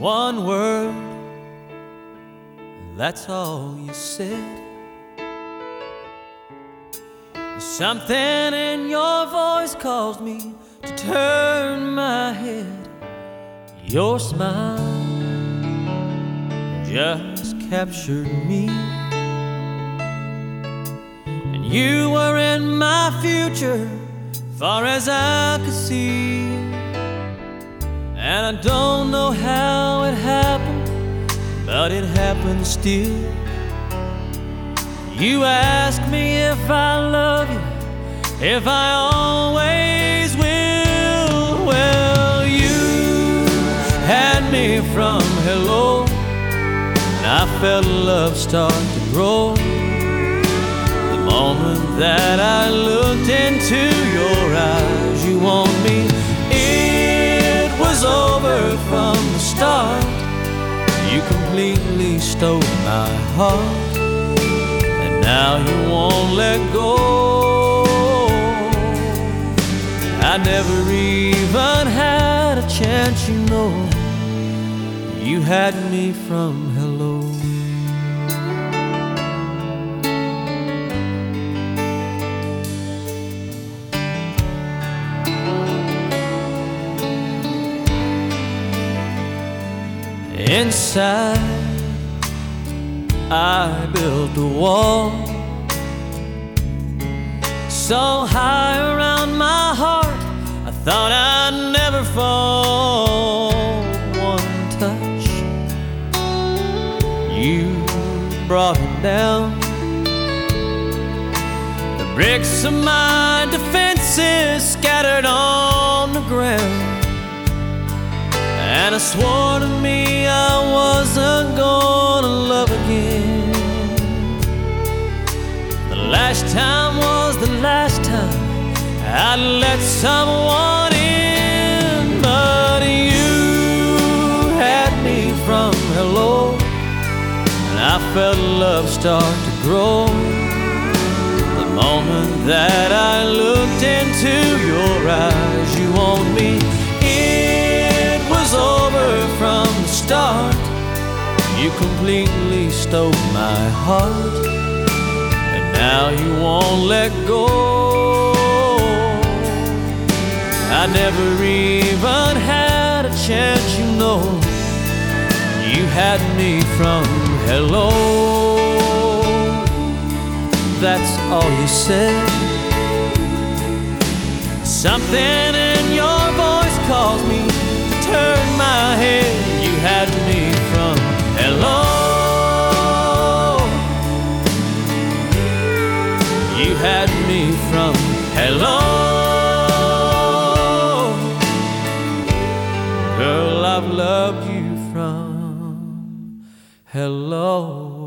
One word, that's all you said. Something in your voice caused me to turn my head. Your smile just captured me, and you were in my future, far as I could see. And I don't know how it happened, but it happened still. You ask me if I love you, if I always will. Well, you had me from hello, and I felt love start to grow. The moment that I looked into your eyes, you want me. It was over from the start. You completely stole my heart, and now you won't let go. I never even had a chance, you know. You had me from hello. Inside, I built a wall so high around my heart, I thought I'd never fall. One touch, you brought it down. The bricks of my defenses scattered on the ground, and I swore to me I wasn't gonna love again. The last time was the last time I'd let someone in, but you had me from hello, and I felt love start to grow. The moment that I looked into your eyes, you want me. It was over from the start. You completely stole my heart, and now you won't let go. I never even had a chance, you know. You had me from hello. That's all you said. Something in your voice caused me to turn my head. You had me from hello. You had me from hello. Girl, I've loved you from hello.